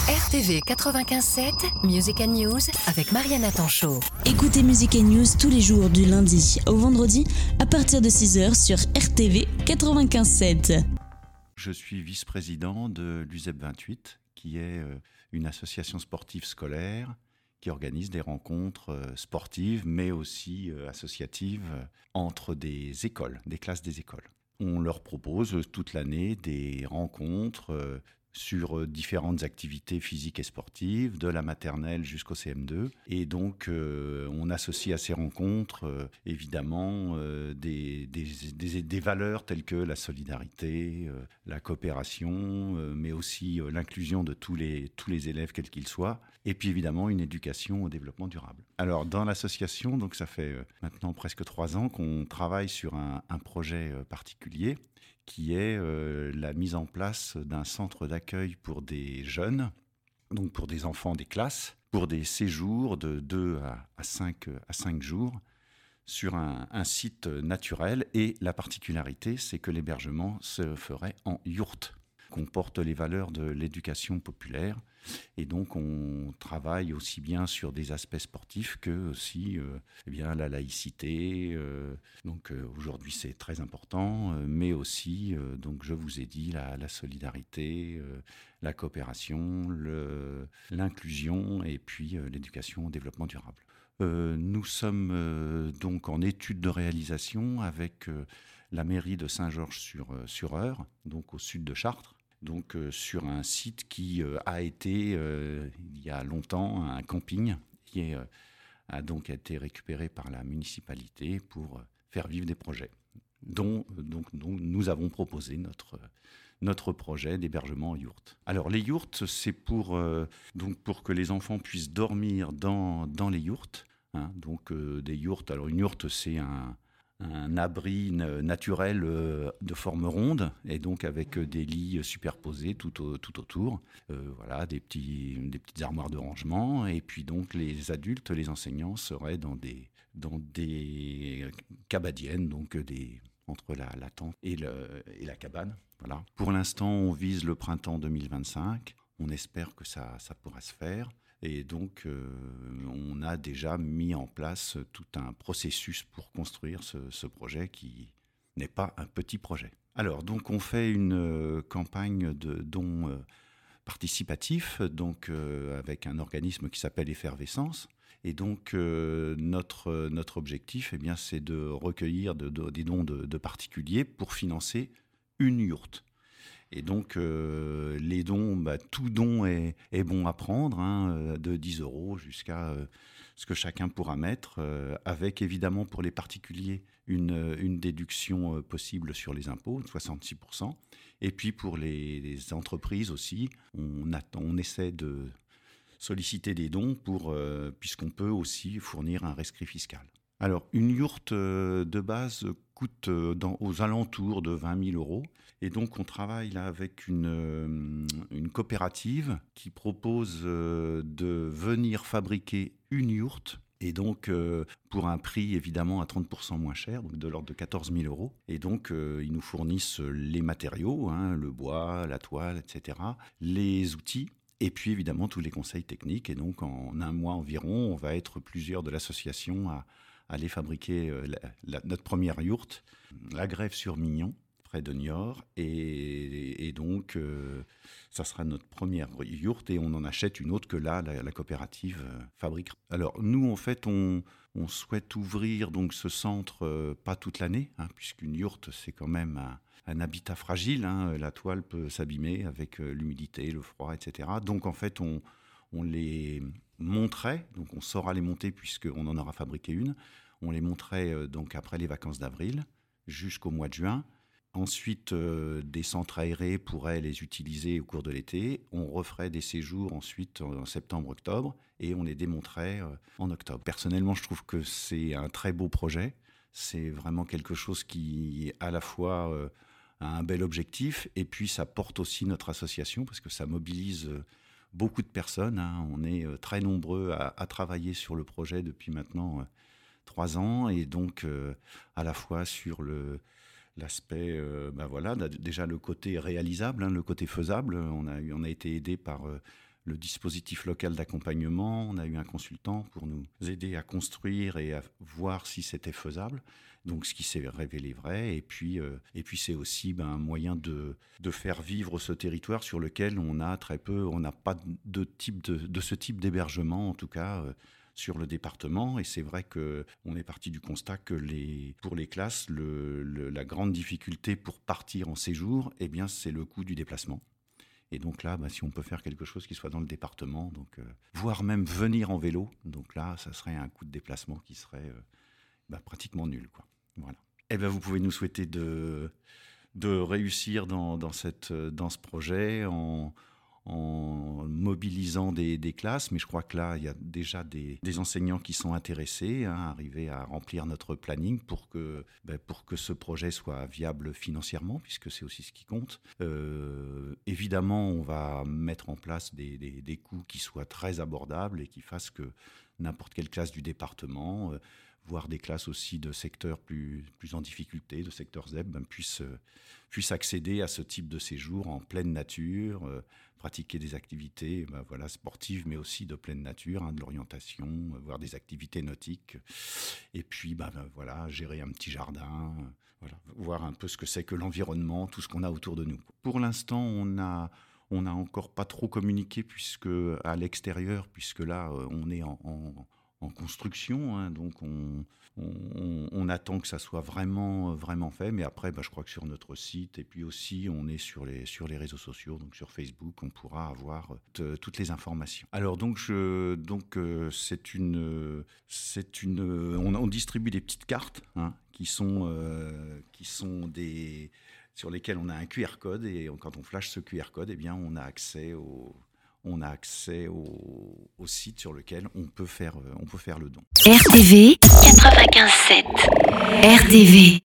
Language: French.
RTV 95.7, Music & News avec Mariana Tanchot. Écoutez Music & News tous les jours du lundi au vendredi à partir de 6h sur RTV 95.7. Je suis vice-président de l'USEP 28, qui est une association sportive scolaire qui organise des rencontres sportives, mais aussi associatives entre des écoles, des classes des écoles. On leur propose toute l'année des rencontres sur différentes activités physiques et sportives, de la maternelle jusqu'au CM2. Et donc, on associe à ces rencontres, évidemment, des valeurs telles que la solidarité, la coopération, mais aussi l'inclusion de tous les élèves, quels qu'ils soient. Et puis, évidemment, une éducation au développement durable. Alors, dans l'association, donc ça fait maintenant presque 3 ans qu'on travaille sur un projet particulier, qui est la mise en place d'un centre d'accueil pour des jeunes, donc pour des enfants des classes, pour des séjours de 2 à 5 jours sur un site naturel. Et la particularité, c'est que l'hébergement se ferait en yourte, comporte les valeurs de l'éducation populaire. Et donc, on travaille aussi bien sur des aspects sportifs que aussi la laïcité. Aujourd'hui, c'est très important, mais aussi, donc je vous ai dit, la solidarité, la coopération, l'inclusion et puis l'éducation au développement durable. Nous sommes donc en étude de réalisation avec la mairie de Saint-Georges-sur-Eure, donc au sud de Chartres. Donc sur un site qui a été, il y a longtemps, un camping qui a donc été récupéré par la municipalité pour faire vivre des projets, dont nous avons proposé notre projet d'hébergement en yourte. Alors les yourtes, c'est pour que les enfants puissent dormir dans les yourtes. Des yourtes, alors une yourte, c'est un abri naturel de forme ronde et donc avec des lits superposés tout autour, des petites armoires de rangement, et puis donc les adultes, les enseignants seraient dans des cabadiennes, donc entre la tente et la cabane. Voilà. Pour l'instant, on vise le printemps 2025. On espère que ça pourra se faire. Et donc, on a déjà mis en place tout un processus pour construire ce projet qui n'est pas un petit projet. Alors, donc, on fait une campagne de dons participatifs, donc avec un organisme qui s'appelle Effervescence. Et donc, notre objectif, c'est de recueillir des dons de particuliers pour financer une yourte. Et donc, les dons, tout don est bon à prendre, de 10 € jusqu'à ce que chacun pourra mettre, avec évidemment pour les particuliers une déduction possible sur les impôts, 66%. Et puis pour les entreprises aussi, on essaie de solliciter des dons puisqu'on peut aussi fournir un rescrit fiscal. Alors, une yourte de base coûte aux alentours de 20 000 €. Et donc, on travaille là avec une coopérative qui propose de venir fabriquer une yourte. Et donc, pour un prix évidemment à 30% moins cher, donc de l'ordre de 14 000 €. Et donc, ils nous fournissent les matériaux, le bois, la toile, etc., les outils. Et puis évidemment, tous les conseils techniques. Et donc, en un mois environ, on va être plusieurs de l'association à aller fabriquer notre première yourte, la Grève-sur-Mignon, près de Niort. Et donc, ça sera notre première yourte et on en achète une autre que là, la coopérative fabrique. Alors, nous, en fait, on souhaite ouvrir donc ce centre pas toute l'année, puisqu'une yourte, c'est quand même un habitat fragile. La toile peut s'abîmer avec l'humidité, le froid, etc. Donc, en fait, on les monterait, donc on saura les monter puisqu'on en aura fabriqué une. On les monterait donc après les vacances d'avril jusqu'au mois de juin. Ensuite, des centres aérés pourraient les utiliser au cours de l'été. On referait des séjours ensuite en septembre-octobre et on les démonterait en octobre. Personnellement, je trouve que c'est un très beau projet. C'est vraiment quelque chose qui, à la fois, a un bel objectif et puis ça porte aussi notre association parce que ça mobilise beaucoup de personnes. On est très nombreux à travailler sur le projet depuis maintenant 3 ans et donc à la fois sur l'aspect, déjà le côté réalisable, le côté faisable. On a été aidé par le dispositif local d'accompagnement. On a eu un consultant pour nous aider à construire et à voir si c'était faisable. Donc, ce qui s'est révélé vrai. Et puis c'est aussi un moyen de faire vivre ce territoire sur lequel on n'a pas de ce type d'hébergement, en tout cas, sur le département. Et c'est vrai qu'on est parti du constat que pour les classes, la grande difficulté pour partir en séjour, c'est le coût du déplacement. Et donc là, si on peut faire quelque chose qui soit dans le département, voire même venir en vélo, donc là, ça serait un coût de déplacement qui serait pratiquement nul, quoi. Voilà. Vous pouvez nous souhaiter de réussir dans ce projet en mobilisant des classes, mais je crois que là, il y a déjà des enseignants qui sont intéressés à arriver à remplir notre planning pour que ce projet soit viable financièrement, puisque c'est aussi ce qui compte. Évidemment, on va mettre en place des coûts qui soient très abordables et qui fassent que n'importe quelle classe du département, voire des classes aussi de secteurs plus en difficulté, de secteurs ZEB, puissent accéder à ce type de séjour en pleine nature, pratiquer des activités sportives, mais aussi de pleine nature, de l'orientation, voire des activités nautiques. Et puis, gérer un petit jardin, voir un peu ce que c'est que l'environnement, tout ce qu'on a autour de nous. Pour l'instant, on n'a encore pas trop communiqué à l'extérieur, puisque là, on est en construction, donc on attend que ça soit vraiment fait, mais après je crois que sur notre site, et puis aussi on est sur les réseaux sociaux, donc sur Facebook, on pourra avoir toutes les informations. Alors on distribue des petites cartes, qui sont sur lesquelles on a un QR code, et quand on flash ce QR code, on a accès au site sur lequel on peut faire le don. RTV 95.7. RTV.